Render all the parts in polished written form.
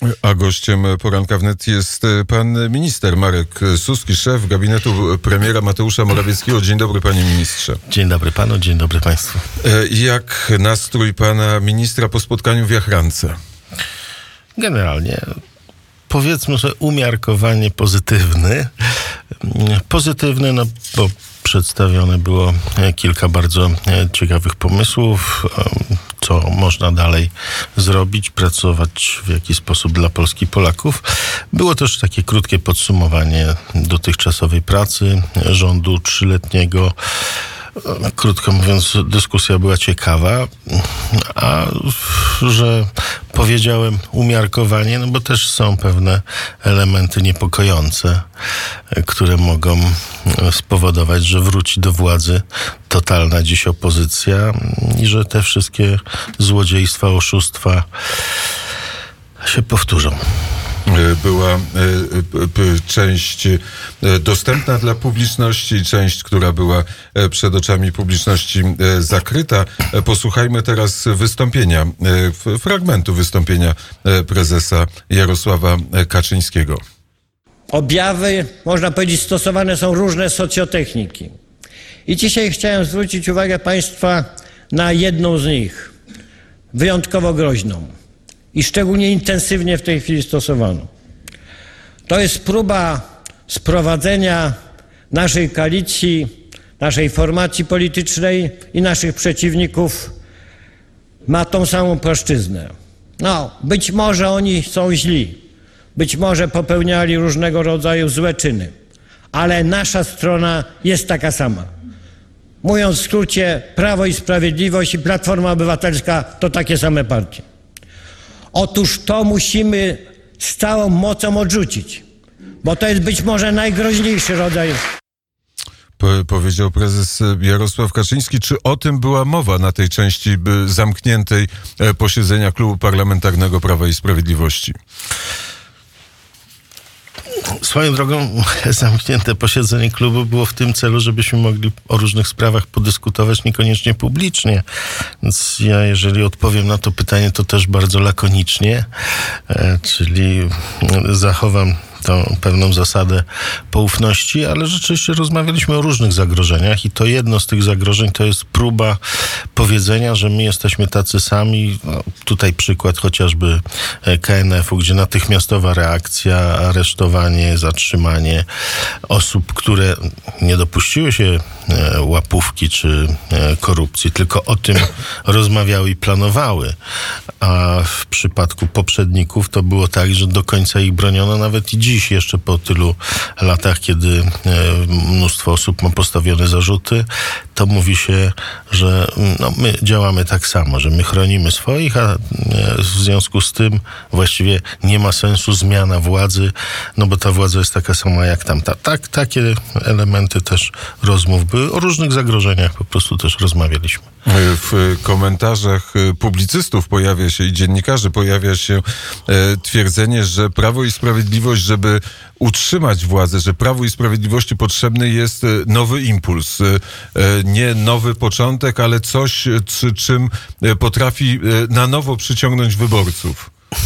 A gościem Poranka Wnet jest pan minister Marek Suski, szef gabinetu premiera Mateusza Morawieckiego. Dzień dobry, panie ministrze. Dzień dobry panu, dzień dobry państwu. Jak nastrój pana ministra po spotkaniu w Jachrance? Generalnie powiedzmy, że umiarkowanie pozytywny. Pozytywny, no bo przedstawione było kilka bardzo ciekawych pomysłów, co można dalej zrobić, pracować w jaki sposób dla Polski i Polaków. Było też takie krótkie podsumowanie dotychczasowej pracy rządu trzyletniego. Krótko mówiąc, dyskusja była ciekawa, a że powiedziałem umiarkowanie, no bo też są pewne elementy niepokojące, które mogą spowodować, że wróci do władzy totalna dziś opozycja i że te wszystkie złodziejstwa, oszustwa się powtórzą. Była część dostępna dla publiczności, część, która była przed oczami publiczności zakryta. Posłuchajmy teraz fragmentu wystąpienia prezesa Jarosława Kaczyńskiego. Objawy, można powiedzieć, stosowane są różne socjotechniki. I dzisiaj chciałem zwrócić uwagę państwa na jedną z nich, wyjątkowo groźną i szczególnie intensywnie w tej chwili stosowaną. To jest próba sprowadzenia naszej koalicji, naszej formacji politycznej i naszych przeciwników na tą samą płaszczyznę. No, być może oni są źli, być może popełniali różnego rodzaju złe czyny, ale nasza strona jest taka sama. Mówiąc w skrócie, Prawo i Sprawiedliwość i Platforma Obywatelska to takie same partie. Otóż to musimy z całą mocą odrzucić, bo to jest być może najgroźniejszy rodzaj. Powiedział prezes Jarosław Kaczyński. Czy o tym była mowa na tej części zamkniętej posiedzenia Klubu Parlamentarnego Prawa i Sprawiedliwości? Swoją drogą zamknięte posiedzenie klubu było w tym celu, żebyśmy mogli o różnych sprawach podyskutować, niekoniecznie publicznie. Więc ja, jeżeli odpowiem na to pytanie, to też bardzo lakonicznie, czyli zachowam tą pewną zasadę poufności, ale rzeczywiście rozmawialiśmy o różnych zagrożeniach i to jedno z tych zagrożeń to jest próba powiedzenia, że my jesteśmy tacy sami. No, tutaj przykład chociażby KNF-u, gdzie natychmiastowa reakcja, aresztowanie, zatrzymanie osób, które nie dopuściły się łapówki czy korupcji, tylko o tym rozmawiały i planowały. A w przypadku poprzedników to było tak, że do końca ich broniono nawet i dziś, jeszcze po tylu latach, kiedy mnóstwo osób ma postawione zarzuty, to mówi się, że my działamy tak samo, że my chronimy swoich, a w związku z tym właściwie nie ma sensu zmiana władzy, no bo ta władza jest taka sama jak tamta. Takie elementy też rozmów były. O różnych zagrożeniach po prostu też rozmawialiśmy. W komentarzach publicystów pojawia się i dziennikarzy pojawia się twierdzenie, że Prawo i Sprawiedliwość, żeby utrzymać władzę, że Prawu i Sprawiedliwości potrzebny jest nowy impuls. Nie nowy początek, ale coś, czym potrafi na nowo przyciągnąć wyborców.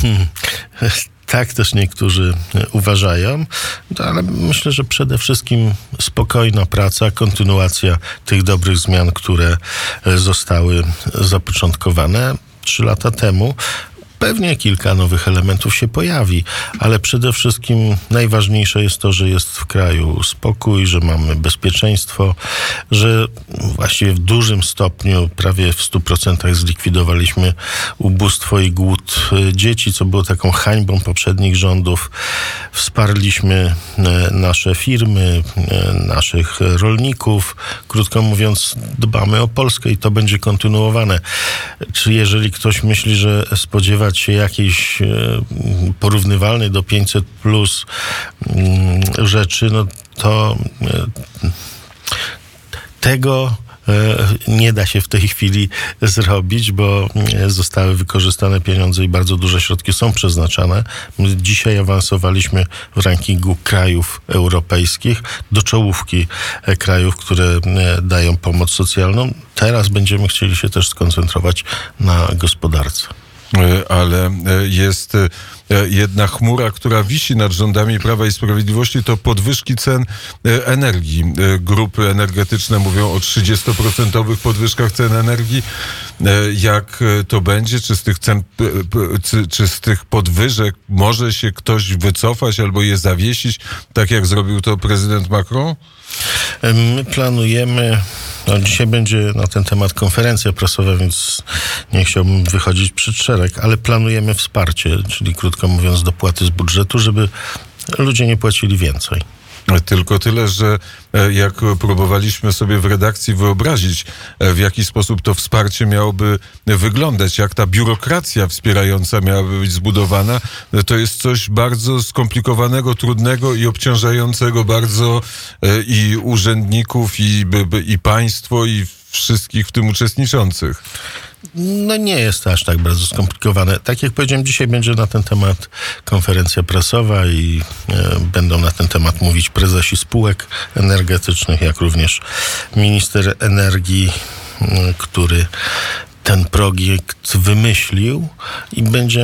Tak też niektórzy uważają, ale myślę, że przede wszystkim spokojna praca, kontynuacja tych dobrych zmian, które zostały zapoczątkowane 3 lata temu. Pewnie kilka nowych elementów się pojawi, ale przede wszystkim najważniejsze jest to, że jest w kraju spokój, że mamy bezpieczeństwo, że właściwie w dużym stopniu, prawie w 100% zlikwidowaliśmy ubóstwo i głód dzieci, co było taką hańbą poprzednich rządów. Wsparliśmy nasze firmy, naszych rolników. Krótko mówiąc, dbamy o Polskę i to będzie kontynuowane. Czy jeżeli ktoś myśli, że spodziewa się jakiejś porównywalnej do 500+ rzeczy, no to tego nie da się w tej chwili zrobić, bo zostały wykorzystane pieniądze i bardzo duże środki są przeznaczane. My dzisiaj awansowaliśmy w rankingu krajów europejskich do czołówki krajów, które dają pomoc socjalną. Teraz będziemy chcieli się też skoncentrować na gospodarce. Ale jest jedna chmura, która wisi nad rządami Prawa i Sprawiedliwości, to podwyżki cen energii. Grupy energetyczne mówią o 30% podwyżkach cen energii. Jak to będzie? Czy z tych cen, czy z tych podwyżek może się ktoś wycofać albo je zawiesić, tak jak zrobił to prezydent Macron? My planujemy, dzisiaj będzie na ten temat konferencja prasowa, więc nie chciałbym wychodzić przed szereg, ale planujemy wsparcie, czyli krótko mówiąc dopłaty z budżetu, żeby ludzie nie płacili więcej. Tylko tyle, że jak próbowaliśmy sobie w redakcji wyobrazić, w jaki sposób to wsparcie miałoby wyglądać, jak ta biurokracja wspierająca miałaby być zbudowana, to jest coś bardzo skomplikowanego, trudnego i obciążającego bardzo i urzędników, i państwo, i wszystkich w tym uczestniczących. No nie jest to aż tak bardzo skomplikowane. Tak jak powiedziałem, dzisiaj będzie na ten temat konferencja prasowa i będą na ten temat mówić prezesi spółek energetycznych, jak również minister energii, który ten projekt wymyślił i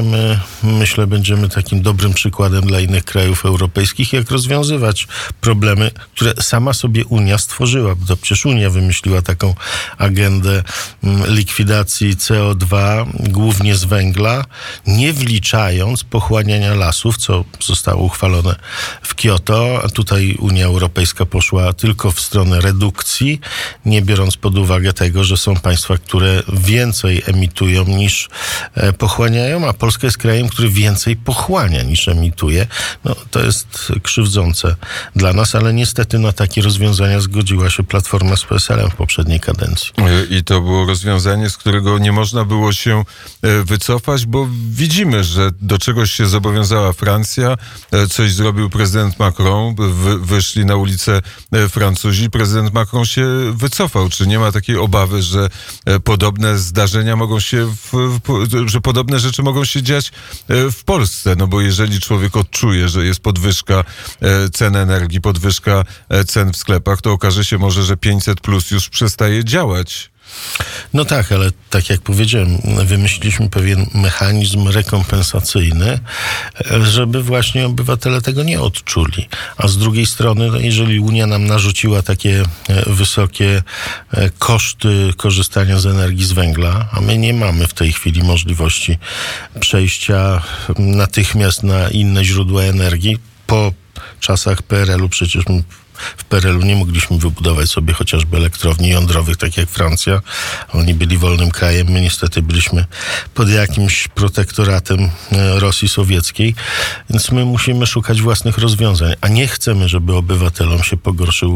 będziemy takim dobrym przykładem dla innych krajów europejskich, jak rozwiązywać problemy, które sama sobie Unia stworzyła. Bo to przecież Unia wymyśliła taką agendę likwidacji CO2, głównie z węgla, nie wliczając pochłaniania lasów, co zostało uchwalone w Kioto, a tutaj Unia Europejska poszła tylko w stronę redukcji, nie biorąc pod uwagę tego, że są państwa, które więcej emitują niż pochłaniają, a Polska jest krajem, który więcej pochłania niż emituje. No, to jest krzywdzące dla nas, ale niestety na takie rozwiązania zgodziła się Platforma z PSL-em w poprzedniej kadencji. I to było rozwiązanie, z którego nie można było się wycofać, bo widzimy, że do czegoś się zobowiązała Francja, coś zrobił prezydent Macron, wyszli na ulicę Francuzi, prezydent Macron się wycofał. Czy nie ma takiej obawy, że podobne zdarzenia mogą się, że podobne rzeczy mogą się dziać w Polsce? No bo jeżeli człowiek odczuje, że jest podwyżka cen energii, podwyżka cen w sklepach, to okaże się może, że 500+ już przestaje działać. No tak, ale tak jak powiedziałem, wymyśliliśmy pewien mechanizm rekompensacyjny, żeby właśnie obywatele tego nie odczuli. A z drugiej strony, no jeżeli Unia nam narzuciła takie wysokie koszty korzystania z energii z węgla, a my nie mamy w tej chwili możliwości przejścia natychmiast na inne źródła energii, po czasach PRL-u przecież w PRL-u nie mogliśmy wybudować sobie chociażby elektrowni jądrowych, tak jak Francja. Oni byli wolnym krajem, my niestety byliśmy pod jakimś protektoratem Rosji Sowieckiej, więc my musimy szukać własnych rozwiązań, a nie chcemy, żeby obywatelom się pogorszył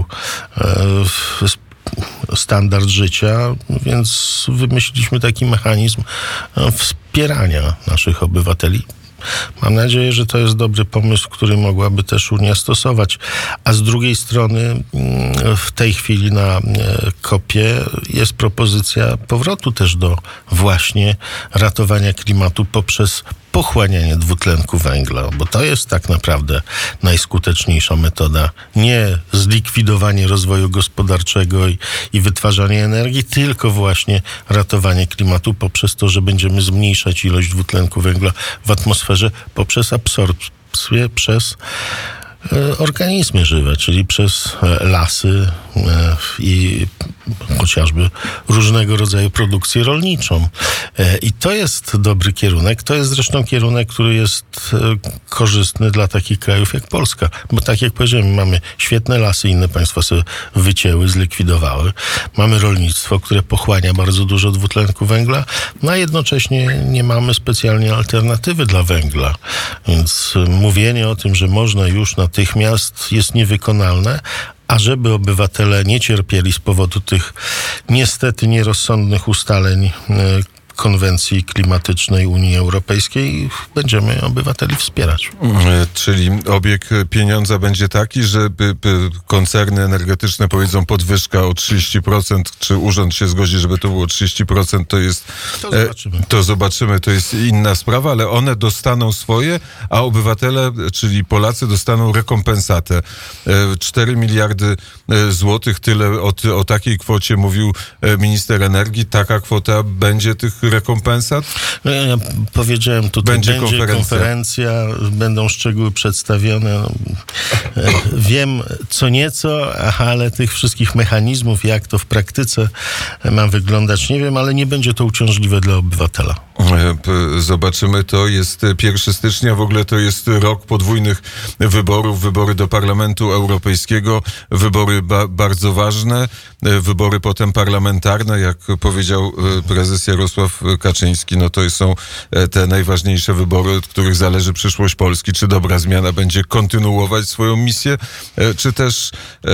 standard życia, więc wymyśliliśmy taki mechanizm wspierania naszych obywateli. Mam nadzieję, że to jest dobry pomysł, który mogłaby też Unia stosować. A z drugiej strony w tej chwili na COP-ie jest propozycja powrotu też do właśnie ratowania klimatu poprzez pochłanianie dwutlenku węgla, bo to jest tak naprawdę najskuteczniejsza metoda. Nie zlikwidowanie rozwoju gospodarczego i wytwarzanie energii, tylko właśnie ratowanie klimatu poprzez to, że będziemy zmniejszać ilość dwutlenku węgla w atmosferze poprzez absorpcję przez organizmy żywe, czyli przez lasy i chociażby różnego rodzaju produkcję rolniczą. I to jest dobry kierunek. To jest zresztą kierunek, który jest korzystny dla takich krajów jak Polska. Bo tak jak powiedziałem, mamy świetne lasy, inne państwa sobie wycięły, zlikwidowały. Mamy rolnictwo, które pochłania bardzo dużo dwutlenku węgla, no a jednocześnie nie mamy specjalnie alternatywy dla węgla. Więc mówienie o tym, że można już natychmiast, jest niewykonalne, a żeby obywatele nie cierpieli z powodu tych niestety nierozsądnych ustaleń konwencji klimatycznej Unii Europejskiej, będziemy obywateli wspierać. Czyli obieg pieniądza będzie taki, że koncerny energetyczne powiedzą podwyżka o 30%, czy urząd się zgodzi, żeby to było 30%, to jest... To zobaczymy, to jest inna sprawa, ale one dostaną swoje, a obywatele, czyli Polacy, dostaną rekompensatę. 4 miliardy złotych, tyle o takiej kwocie mówił minister energii. Taka kwota będzie tych rekompensat? No, ja powiedziałem, tutaj będzie konferencja, będą szczegóły przedstawione. No, wiem co nieco, ale tych wszystkich mechanizmów, jak to w praktyce ma wyglądać, nie wiem, ale nie będzie to uciążliwe dla obywatela. Zobaczymy, to jest 1 stycznia, w ogóle to jest rok podwójnych wyborów, wybory do Parlamentu Europejskiego, wybory bardzo ważne, wybory potem parlamentarne, jak powiedział prezes Jarosław Kaczyński, no to są te najważniejsze wybory, od których zależy przyszłość Polski. Czy dobra zmiana będzie kontynuować swoją misję, czy też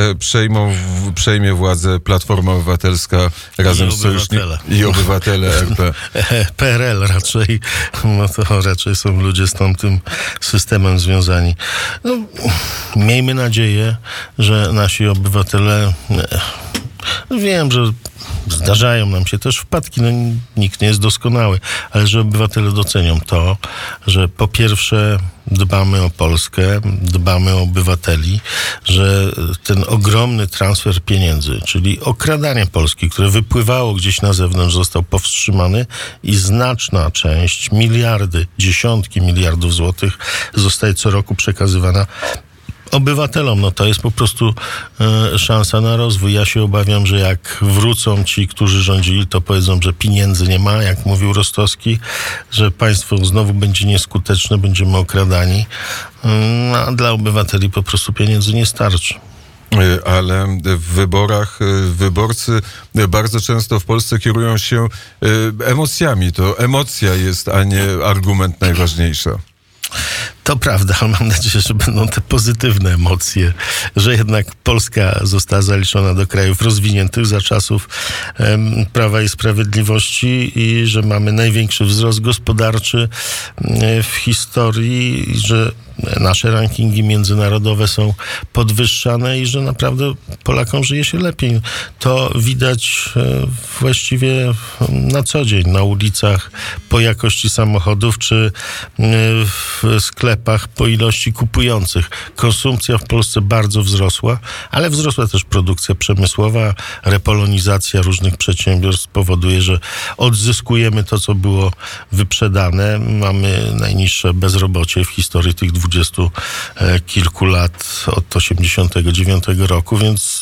przejmie władzę Platforma Obywatelska razem z sojusznikami i obywatele RP. PRL raczej, no to raczej są ludzie z tamtym systemem związani. No, miejmy nadzieję, że nasi obywatele, wiem, że zdarzają nam się też wpadki, no nikt nie jest doskonały, ale że obywatele docenią to, że po pierwsze dbamy o Polskę, dbamy o obywateli, że ten ogromny transfer pieniędzy, czyli okradanie Polski, które wypływało gdzieś na zewnątrz, został powstrzymany i znaczna część, miliardy, dziesiątki miliardów złotych zostaje co roku przekazywana obywatelom. No to jest po prostu szansa na rozwój. Ja się obawiam, że jak wrócą ci, którzy rządzili, to powiedzą, że pieniędzy nie ma, jak mówił Rostowski, że państwo znowu będzie nieskuteczne, będziemy okradani, a dla obywateli po prostu pieniędzy nie starczy. Ale w wyborach wyborcy bardzo często w Polsce kierują się emocjami. To emocja jest, a nie argument najważniejsza. To prawda, ale mam nadzieję, że będą te pozytywne emocje, że jednak Polska została zaliczona do krajów rozwiniętych za czasów Prawa i Sprawiedliwości i że mamy największy wzrost gospodarczy w historii i że nasze rankingi międzynarodowe są podwyższane i że naprawdę Polakom żyje się lepiej. To widać właściwie na co dzień, na ulicach, po jakości samochodów, czy w sklepach, po ilości kupujących. Konsumpcja w Polsce bardzo wzrosła, ale wzrosła też produkcja przemysłowa, repolonizacja różnych przedsiębiorstw powoduje, że odzyskujemy to, co było wyprzedane. Mamy najniższe bezrobocie w historii tych 20 kilku lat od 89 roku, więc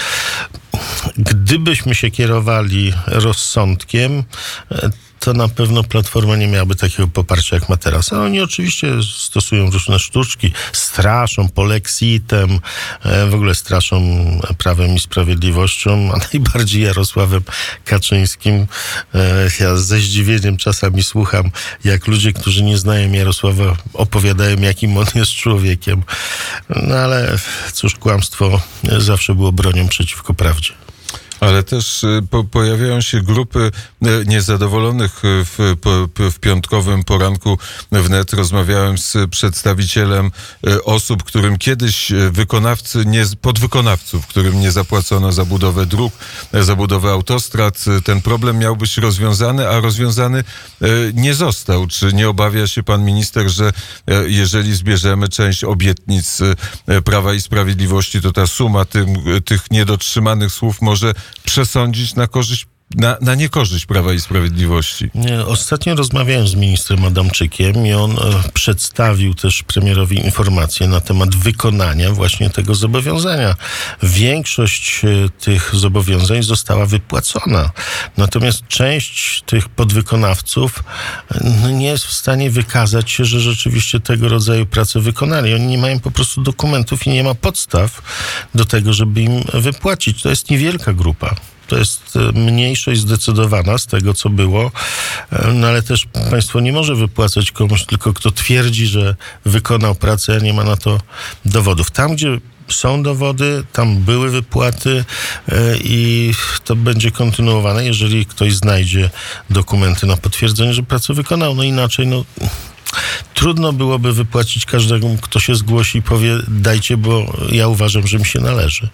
gdybyśmy się kierowali rozsądkiem, to na pewno Platforma nie miałaby takiego poparcia, jak ma teraz. A oni oczywiście stosują różne sztuczki, straszą polexitem, w ogóle straszą Prawem i Sprawiedliwością, a najbardziej Jarosławem Kaczyńskim. Ja ze zdziwieniem czasami słucham, jak ludzie, którzy nie znają Jarosława, opowiadają, jakim on jest człowiekiem. No ale cóż, kłamstwo zawsze było bronią przeciwko prawdzie. Ale też pojawiają się grupy niezadowolonych w piątkowym poranku wnet. Rozmawiałem z przedstawicielem osób, którym kiedyś podwykonawców, którym nie zapłacono za budowę dróg, za budowę autostrad. Ten problem miał być rozwiązany, a rozwiązany nie został. Czy nie obawia się pan minister, że jeżeli zbierzemy część obietnic Prawa i Sprawiedliwości, to ta suma tych niedotrzymanych słów może przesądzić na niekorzyść Prawa i Sprawiedliwości? Ostatnio rozmawiałem z ministrem Adamczykiem i on przedstawił też premierowi informacje na temat wykonania właśnie tego zobowiązania. Większość tych zobowiązań została wypłacona. Natomiast część tych podwykonawców nie jest w stanie wykazać się, że rzeczywiście tego rodzaju pracę wykonali. Oni nie mają po prostu dokumentów i nie ma podstaw do tego, żeby im wypłacić. To jest niewielka grupa. To jest mniejszość zdecydowana z tego, co było, no ale też państwo nie może wypłacać komuś tylko, kto twierdzi, że wykonał pracę, a nie ma na to dowodów. Tam, gdzie są dowody, tam były wypłaty i to będzie kontynuowane, jeżeli ktoś znajdzie dokumenty na potwierdzenie, że pracę wykonał. No inaczej, trudno byłoby wypłacić każdemu, kto się zgłosi i powie, dajcie, bo ja uważam, że mi się należy.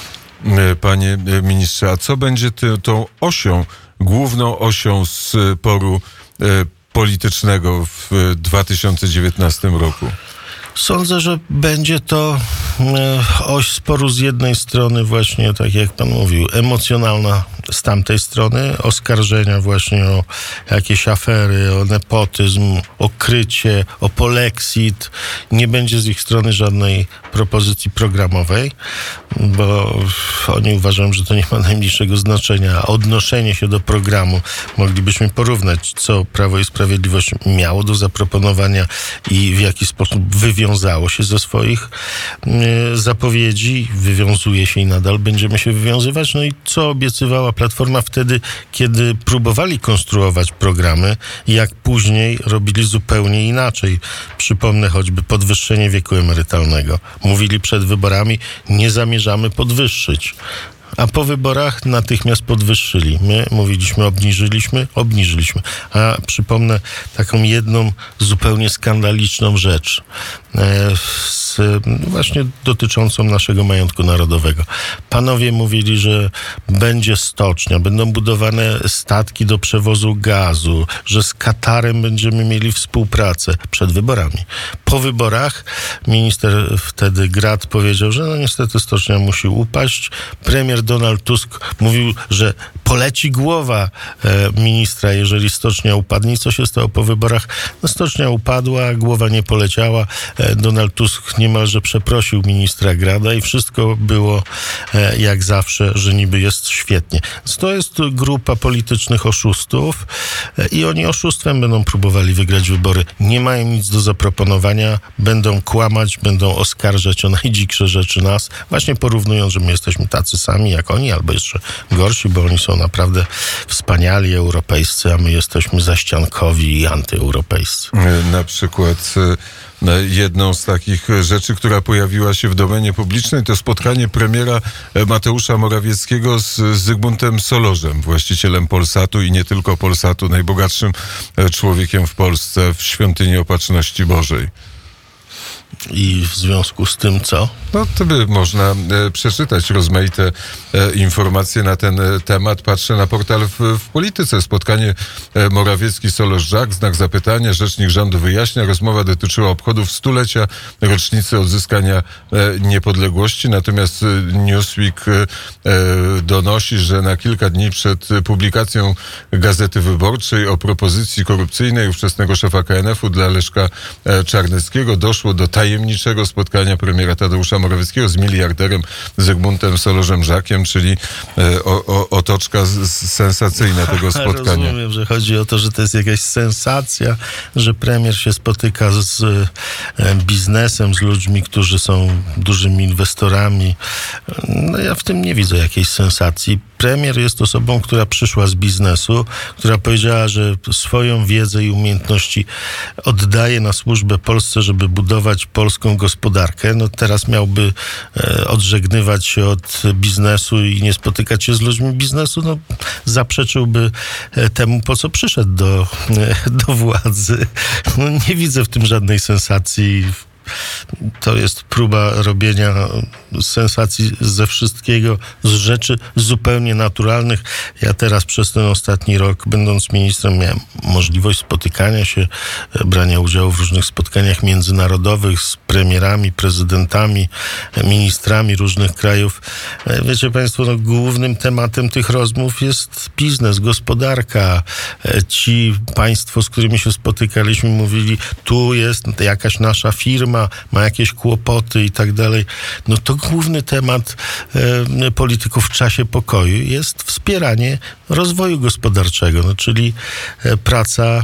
Panie ministrze, a co będzie tą osią, główną osią sporu politycznego w 2019 roku? Sądzę, że będzie to oś sporu z jednej strony właśnie, tak jak pan mówił, emocjonalna z tamtej strony oskarżenia właśnie o jakieś afery, o nepotyzm, o krycie, o polexit. Nie będzie z ich strony żadnej propozycji programowej, bo oni uważają, że to nie ma najmniejszego znaczenia. Odnoszenie się do programu moglibyśmy porównać, co Prawo i Sprawiedliwość miało do zaproponowania i w jaki sposób wywiązało się ze swoich zapowiedzi, wywiązuje się i nadal będziemy się wywiązywać. No i co obiecywała Platforma wtedy, kiedy próbowali konstruować programy, jak później robili zupełnie inaczej. Przypomnę choćby podwyższenie wieku emerytalnego. Mówili przed wyborami, nie zamierzamy podwyższyć. A po wyborach natychmiast podwyższyli. My mówiliśmy, obniżyliśmy. A przypomnę taką jedną zupełnie skandaliczną rzecz, właśnie dotyczącą naszego majątku narodowego. Panowie mówili, że będzie stocznia, będą budowane statki do przewozu gazu, że z Katarem będziemy mieli współpracę przed wyborami. Po wyborach minister wtedy Grad powiedział, że no niestety stocznia musi upaść. Premier Donald Tusk mówił, że poleci głowa ministra, jeżeli stocznia upadnie. I co się stało po wyborach? No, stocznia upadła, głowa nie poleciała. Donald Tusk niemalże przeprosił ministra Grada i wszystko było jak zawsze, że niby jest świetnie. Więc to jest grupa politycznych oszustów i oni oszustwem będą próbowali wygrać wybory. Nie mają nic do zaproponowania, będą kłamać, będą oskarżać o najdziksze rzeczy nas, właśnie porównując, że my jesteśmy tacy sami jak oni, albo jeszcze gorsi, bo oni są naprawdę wspaniali europejscy, a my jesteśmy zaściankowi i antyeuropejscy. Na przykład jedną z takich rzeczy, która pojawiła się w domenie publicznej, to spotkanie premiera Mateusza Morawieckiego z Zygmuntem Solorzem, właścicielem Polsatu i nie tylko Polsatu, najbogatszym człowiekiem w Polsce, w Świątyni Opatrzności Bożej. I w związku z tym co? No to by można przeczytać rozmaite informacje na ten temat. Patrzę na portal w Polityce. Spotkanie Morawiecki-Solorz-Żak, znak zapytania, rzecznik rządu wyjaśnia. Rozmowa dotyczyła obchodów 100-lecia rocznicy odzyskania niepodległości. Natomiast Newsweek donosi, że na kilka dni przed publikacją Gazety Wyborczej o propozycji korupcyjnej ówczesnego szefa KNF-u dla Leszka Czarneckiego doszło do tajemniczego spotkania premiera Tadeusza Morawieckiego z miliarderem Zygmuntem Solorzem-Żakiem, czyli otoczka sensacyjna tego spotkania. Rozumiem, że chodzi o to, że to jest jakaś sensacja, że premier się spotyka z biznesem, z ludźmi, którzy są dużymi inwestorami. No ja w tym nie widzę jakiejś sensacji. Premier jest osobą, która przyszła z biznesu, która powiedziała, że swoją wiedzę i umiejętności oddaje na służbę Polsce, żeby budować polską gospodarkę. No teraz miałby odżegnywać się od biznesu i nie spotykać się z ludźmi biznesu. No zaprzeczyłby temu, po co przyszedł do władzy. No nie widzę w tym żadnej sensacji. To jest próba robienia sensacji ze wszystkiego, z rzeczy zupełnie naturalnych. Ja teraz przez ten ostatni rok, będąc ministrem, miałem możliwość spotykania się, brania udziału w różnych spotkaniach międzynarodowych z premierami, prezydentami, ministrami różnych krajów. Wiecie państwo, no, głównym tematem tych rozmów jest biznes, gospodarka. Ci państwo, z którymi się spotykaliśmy, mówili, tu jest jakaś nasza firma, ma jakieś kłopoty i tak dalej. No to główny temat polityków w czasie pokoju jest wspieranie rozwoju gospodarczego, no, czyli praca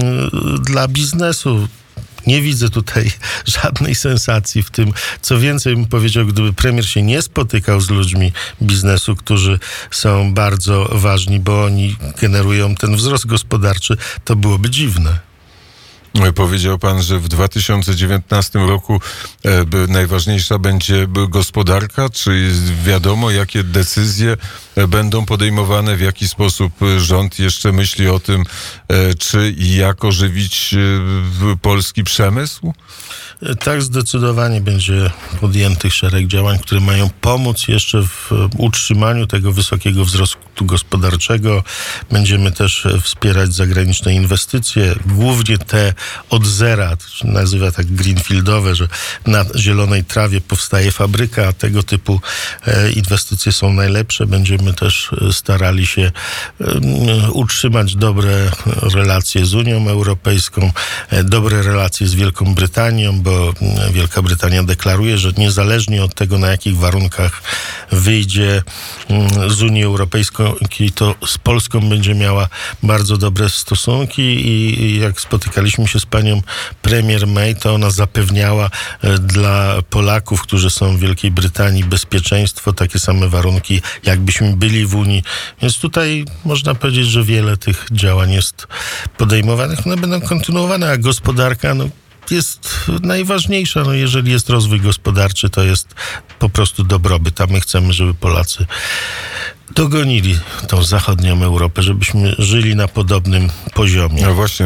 dla biznesu. Nie widzę tutaj żadnej sensacji w tym. Co więcej, bym powiedział, gdyby premier się nie spotykał z ludźmi biznesu, którzy są bardzo ważni, bo oni generują ten wzrost gospodarczy, to byłoby dziwne. Powiedział pan, że w 2019 roku najważniejsza będzie gospodarka. Czy jest wiadomo, jakie decyzje będą podejmowane, w jaki sposób rząd jeszcze myśli o tym, czy i jak ożywić polski przemysł? Tak, zdecydowanie będzie podjętych szereg działań, które mają pomóc jeszcze w utrzymaniu tego wysokiego wzrostu gospodarczego. Będziemy też wspierać zagraniczne inwestycje, głównie te od zera, to się nazywa tak greenfieldowe, że na zielonej trawie powstaje fabryka, a tego typu inwestycje są najlepsze. Będziemy też starali się utrzymać dobre relacje z Unią Europejską, dobre relacje z Wielką Brytanią, bo Wielka Brytania deklaruje, że niezależnie od tego, na jakich warunkach wyjdzie z Unii Europejskiej, to z Polską będzie miała bardzo dobre stosunki i jak spotykaliśmy się z panią premier May, to ona zapewniała dla Polaków, którzy są w Wielkiej Brytanii, bezpieczeństwo, takie same warunki, jakbyśmy byli w Unii. Więc tutaj można powiedzieć, że wiele tych działań jest podejmowanych. One będą kontynuowane, a gospodarka jest najważniejsza. Jeżeli jest rozwój gospodarczy, to jest po prostu dobrobyt, a my chcemy, żeby Polacy dogonili tą zachodnią Europę, żebyśmy żyli na podobnym poziomie. No właśnie,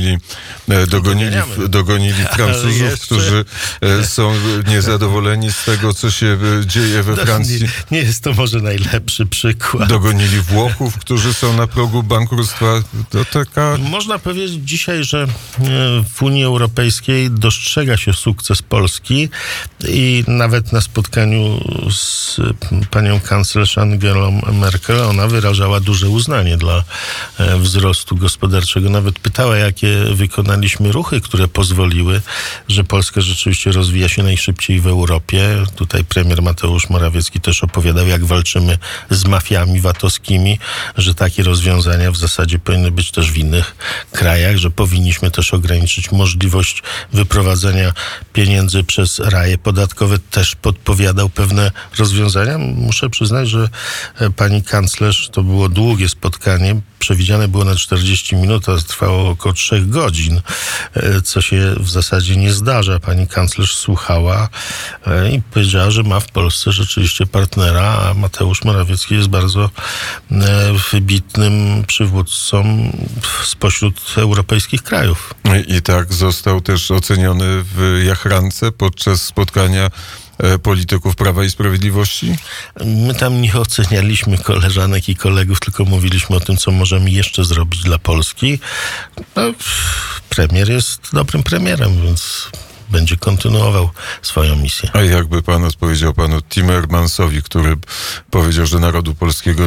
dogonili Francuzów, którzy są niezadowoleni z tego, co się dzieje we Francji. Nie jest to może najlepszy przykład. Dogonili Włochów, którzy są na progu bankructwa. To taka... Można powiedzieć dzisiaj, że w Unii Europejskiej dostrzega się sukces Polski i nawet na spotkaniu z panią kanclerz Angelą Merkel ona wyrażała duże uznanie dla wzrostu gospodarczego. Nawet pytała, jakie wykonaliśmy ruchy, które pozwoliły, że Polska rzeczywiście rozwija się najszybciej w Europie. Tutaj premier Mateusz Morawiecki też opowiadał, jak walczymy z mafiami VAT-owskimi, że takie rozwiązania w zasadzie powinny być też w innych krajach, że powinniśmy też ograniczyć możliwość wyprowadzenia pieniędzy przez raje podatkowe. Też podpowiadał pewne rozwiązania. Muszę przyznać, że pani kanclerz, to było długie spotkanie, przewidziane było na 40 minut, a trwało około 3 godzin, co się w zasadzie nie zdarza. Pani kanclerz słuchała i powiedziała, że ma w Polsce rzeczywiście partnera, a Mateusz Morawiecki jest bardzo wybitnym przywódcą spośród europejskich krajów. I tak został też oceniony w Jachrance podczas spotkania polityków Prawa i Sprawiedliwości? My tam nie ocenialiśmy koleżanek i kolegów, tylko mówiliśmy o tym, co możemy jeszcze zrobić dla Polski. Premier jest dobrym premierem, więc będzie kontynuował swoją misję. A jakby pan odpowiedział panu Timmermansowi, który powiedział, że narodu polskiego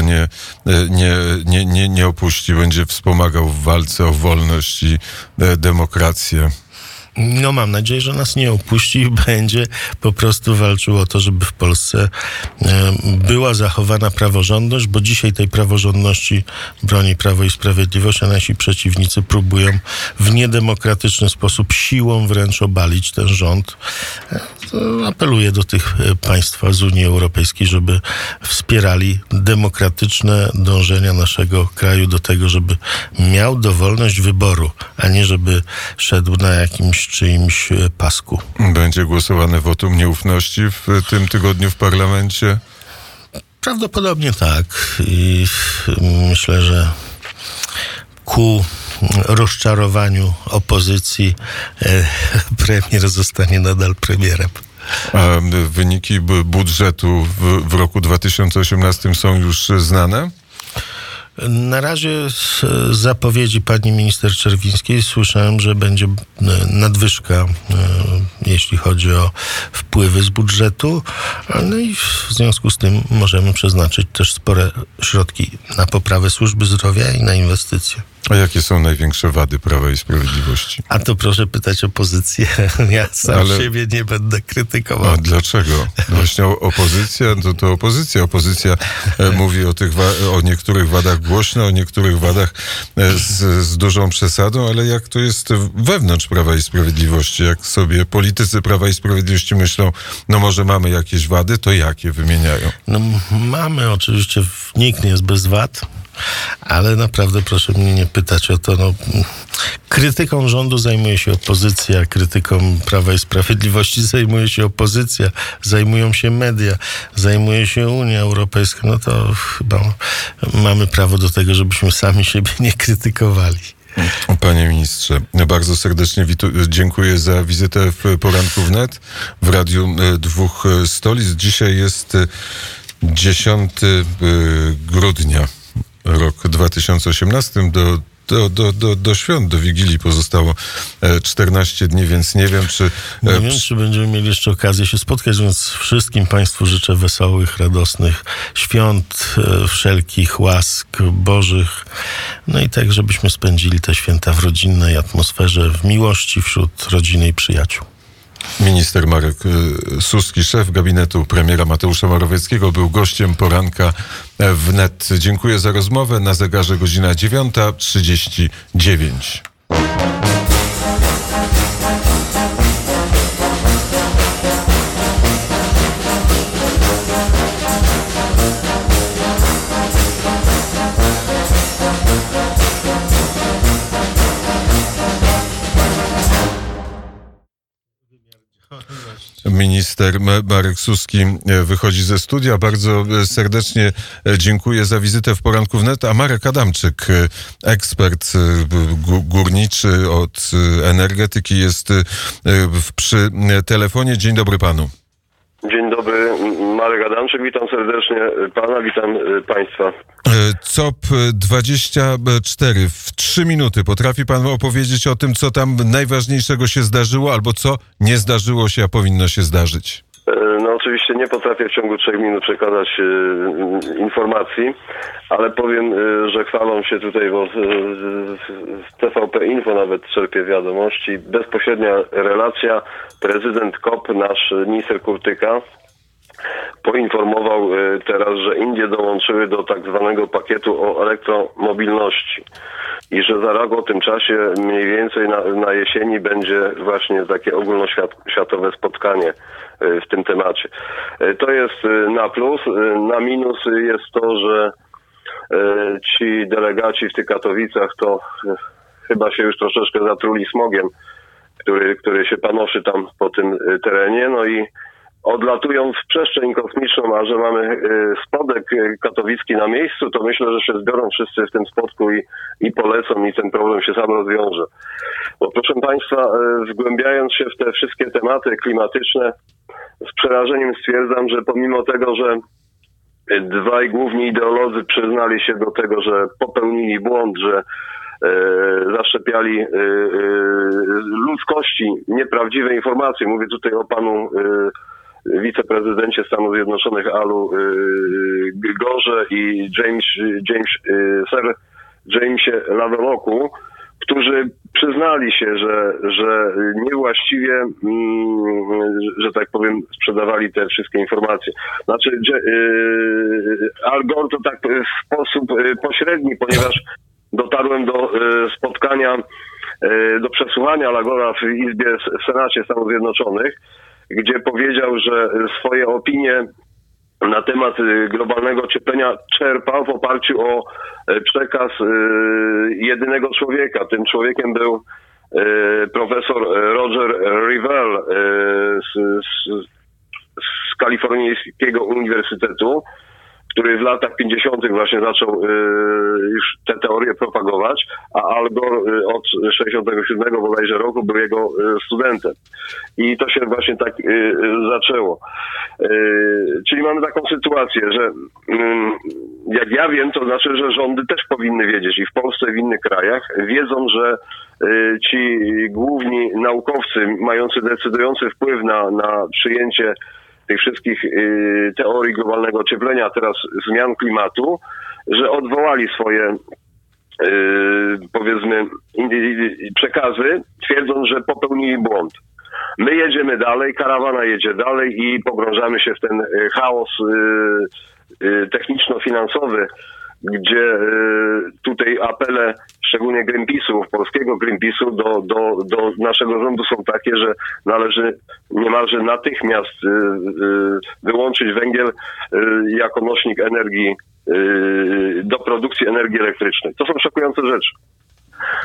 nie opuści, będzie wspomagał w walce o wolność i demokrację? Mam nadzieję, że nas nie opuści i będzie po prostu walczył o to, żeby w Polsce była zachowana praworządność, bo dzisiaj tej praworządności broni Prawo i Sprawiedliwość, a nasi przeciwnicy próbują w niedemokratyczny sposób, siłą wręcz obalić ten rząd. Apeluję do tych państwa z Unii Europejskiej, żeby wspierali demokratyczne dążenia naszego kraju do tego, żeby miał dowolność wyboru, a nie żeby szedł na jakimś czyimś pasku. Będzie głosowane wotum nieufności w tym tygodniu w parlamencie? Prawdopodobnie tak. I myślę, że ku rozczarowaniu opozycji premier zostanie nadal premierem. A wyniki budżetu w roku 2018 są już znane? Na razie z zapowiedzi pani minister Czerwińskiej słyszałem, że będzie nadwyżka, jeśli chodzi o wpływy z budżetu. No i w związku z tym możemy przeznaczyć też spore środki na poprawę służby zdrowia i na inwestycje. A jakie są największe wady Prawa i Sprawiedliwości? A to proszę pytać opozycję. Ja sam siebie nie będę krytykował. A dlaczego? Właśnie opozycja, to opozycja. Opozycja mówi o niektórych wadach głośno, o niektórych wadach z dużą przesadą, ale jak to jest wewnątrz Prawa i Sprawiedliwości? Jak sobie politycy Prawa i Sprawiedliwości myślą, może mamy jakieś wady, to jakie wymieniają? Mamy oczywiście, nikt nie jest bez wad. Ale naprawdę proszę mnie nie pytać o to. Krytyką rządu zajmuje się opozycja, krytyką Prawa i Sprawiedliwości zajmuje się opozycja, zajmują się media, zajmuje się Unia Europejska. To chyba mamy prawo do tego, żebyśmy sami siebie nie krytykowali. Panie ministrze, bardzo serdecznie dziękuję za wizytę w Poranku Wnet w Radiu Dwóch Stolic. Dzisiaj jest 10 grudnia. Rok 2018. Do do świąt, do Wigilii pozostało 14 dni, więc nie wiem, czy... Nie wiem, czy będziemy mieli jeszcze okazję się spotkać, więc wszystkim Państwu życzę wesołych, radosnych świąt, wszelkich łask bożych. No i tak, żebyśmy spędzili te święta w rodzinnej atmosferze, w miłości wśród rodziny i przyjaciół. Minister Marek Suski, szef gabinetu premiera Mateusza Morawieckiego, był gościem poranka wnet. Dziękuję za rozmowę. Na zegarze godzina 9:39. Minister Marek Suski wychodzi ze studia. Bardzo serdecznie dziękuję za wizytę w Poranku Wnet. A Marek Adamczyk, ekspert górniczy od energetyki, jest przy telefonie. Dzień dobry panu. Dzień dobry, Marek Adamczyk, witam serdecznie pana, witam państwa. COP24 w 3 minuty. Potrafi pan opowiedzieć o tym, co tam najważniejszego się zdarzyło, albo co nie zdarzyło się, a powinno się zdarzyć? No oczywiście nie potrafię w ciągu 3 minut przekazać informacji, ale powiem, że chwalą się tutaj, bo z TVP Info nawet czerpię wiadomości. Bezpośrednia relacja, prezydent COP, nasz minister Kurtyka, poinformował teraz, że Indie dołączyły do tak zwanego pakietu o elektromobilności i że za rok o tym czasie mniej więcej na jesieni będzie właśnie takie ogólnoświatowe spotkanie w tym temacie. To jest na plus. Na minus jest to, że ci delegaci w tych Katowicach to chyba się już troszeczkę zatruli smogiem, który się panoszy tam po tym terenie, no i odlatują w przestrzeń kosmiczną, a że mamy spodek katowicki na miejscu, to myślę, że się zbiorą wszyscy w tym spodku i polecą i ten problem się sam rozwiąże. Bo proszę państwa, wgłębiając się w te wszystkie tematy klimatyczne, z przerażeniem stwierdzam, że pomimo tego, że dwaj główni ideolodzy przyznali się do tego, że popełnili błąd, że zaszczepiali ludzkości nieprawdziwe informacje. Mówię tutaj o panu wiceprezydencie Stanów Zjednoczonych Alu Gorze i Sir Jamesie Lovelocku, którzy przyznali się, że niewłaściwie, że tak powiem, sprzedawali te wszystkie informacje. Znaczy Al Gore to tak w sposób pośredni, ponieważ dotarłem do spotkania, do przesłuchania Ala Gore'a w Izbie w Senacie Stanów Zjednoczonych, gdzie powiedział, że swoje opinie na temat globalnego ocieplenia czerpał w oparciu o przekaz jedynego człowieka. Tym człowiekiem był profesor Roger Revelle z Kalifornijskiego Uniwersytetu, który w latach 50. właśnie zaczął już te teorie propagować, a Al Gore od 67 bodajże roku był jego studentem. I to się właśnie tak zaczęło. Czyli mamy taką sytuację, że jak ja wiem, to znaczy, że rządy też powinny wiedzieć i w Polsce, i w innych krajach wiedzą, że ci główni naukowcy mający decydujący wpływ na przyjęcie tych wszystkich teorii globalnego ocieplenia, a teraz zmian klimatu, że odwołali swoje powiedzmy przekazy, twierdząc, że popełnili błąd. My jedziemy dalej, karawana jedzie dalej i pogrążamy się w ten chaos techniczno-finansowy, gdzie tutaj apele, szczególnie Greenpeace'u, polskiego Greenpeace'u do naszego rządu są takie, że należy niemalże natychmiast wyłączyć węgiel jako nośnik energii do produkcji energii elektrycznej. To są szokujące rzeczy.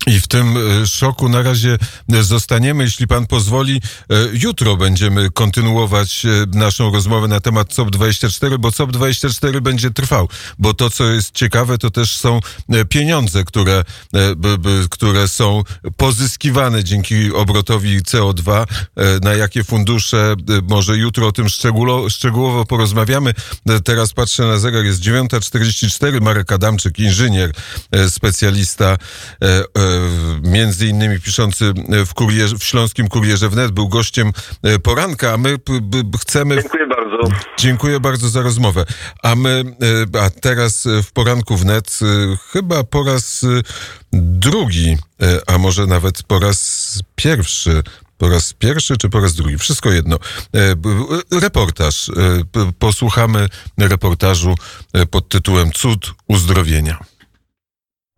I w tym szoku na razie zostaniemy. Jeśli pan pozwoli, jutro będziemy kontynuować naszą rozmowę na temat COP24, bo COP24 będzie trwał. Bo to, co jest ciekawe, to też są pieniądze, które są pozyskiwane dzięki obrotowi CO2. Na jakie fundusze? Może jutro o tym szczegółowo porozmawiamy. Teraz patrzę na zegar, jest 9:44. Marek Adamczyk, inżynier, specjalista, między innymi piszący w Śląskim Kurierze Wnet, był gościem poranka, a my chcemy... Dziękuję bardzo. Dziękuję bardzo za rozmowę. A teraz w poranku wnet chyba po raz drugi, a może nawet po raz pierwszy. Po raz pierwszy czy po raz drugi? Wszystko jedno. Reportaż. Posłuchamy reportażu pod tytułem Cud uzdrowienia.